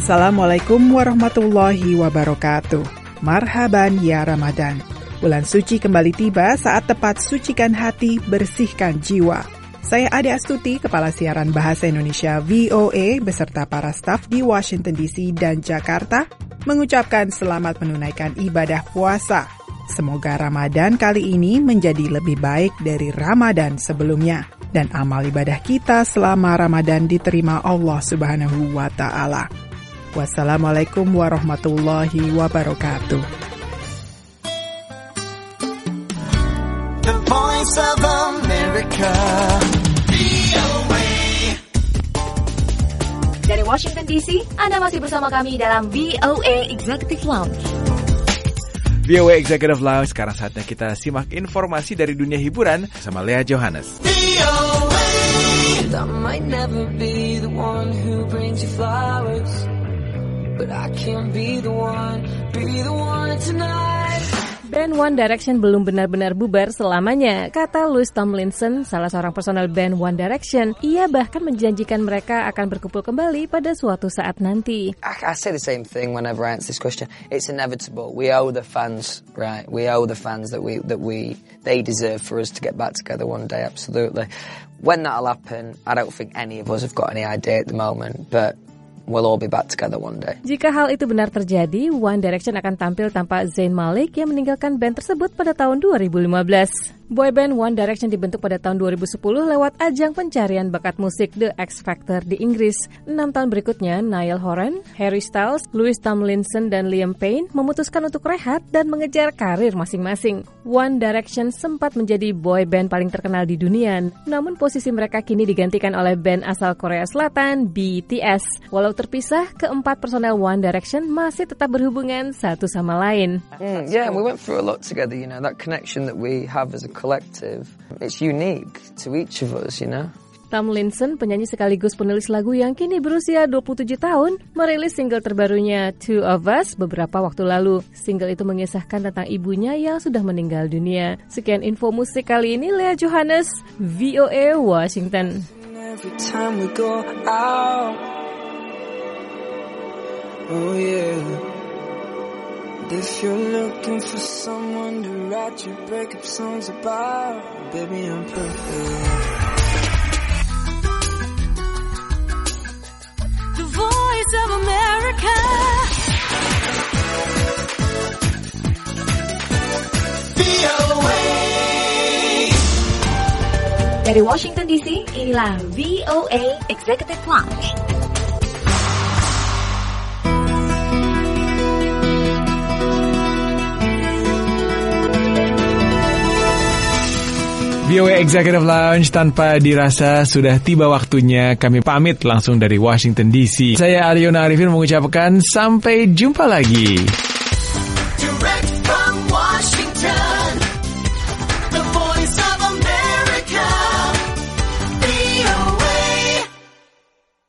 Assalamualaikum warahmatullahi wabarakatuh. Marhaban ya Ramadan. Bulan suci kembali tiba saat tepat sucikan hati, bersihkan jiwa. Saya Ade Astuti, Kepala Siaran Bahasa Indonesia VOA beserta para staf di Washington DC dan Jakarta mengucapkan selamat menunaikan ibadah puasa. Semoga Ramadan kali ini menjadi lebih baik dari Ramadan sebelumnya dan amal ibadah kita selama Ramadan diterima Allah Subhanahu wa Ta'ala. Wassalamualaikum warahmatullahi wabarakatuh. The Voice of America. Dari Washington DC, Anda masih bersama kami dalam VOA Executive Lounge. VOA Executive Lounge, sekarang saatnya kita simak informasi dari dunia hiburan sama Lea Johannes. I might never be the one who brings you flowers, but I can be the one tonight. Band One Direction belum benar-benar bubar selamanya, kata Louis Tomlinson, salah seorang personel band One Direction. Ia bahkan menjanjikan mereka akan berkumpul kembali pada suatu saat nanti. I say the same thing whenever I answer this question. It's inevitable. We owe the fans, right? We owe the fans that they deserve for us to get back together one day. Absolutely. When that'll happen, I don't think any of us have got any idea at the moment, but we'll all be back together one day. Jika hal itu benar terjadi, One Direction akan tampil tanpa Zayn Malik yang meninggalkan band tersebut pada tahun 2015. Boyband One Direction dibentuk pada tahun 2010 lewat ajang pencarian bakat musik The X Factor di Inggris. 6 tahun berikutnya, Niall Horan, Harry Styles, Louis Tomlinson, dan Liam Payne memutuskan untuk rehat dan mengejar karir masing-masing. One Direction sempat menjadi boyband paling terkenal di dunia, namun posisi mereka kini digantikan oleh band asal Korea Selatan, BTS. Walau terpisah, keempat personel One Direction masih tetap berhubungan satu sama lain. Yeah, we went through a lot together, you know, that connection that we have as a collective, it's unique to each of us, you know. Tomlinson, penyanyi sekaligus penulis lagu yang kini berusia 27 tahun, merilis single terbarunya Two of Us beberapa waktu lalu. Single itu mengisahkan tentang ibunya yang sudah meninggal dunia. Sekian info musik kali ini, Lea Johannes, VOA Washington. Every time we go out, oh yeah. If you're looking for someone to write your breakup songs about, baby, I'm perfect. The Voice of America. VOA. Dari Washington DC, inilah VOA Executive Lounge. VOA Executive Lounge, tanpa dirasa sudah tiba waktunya kami pamit langsung dari Washington DC. Saya Aryono Arifin mengucapkan sampai jumpa lagi.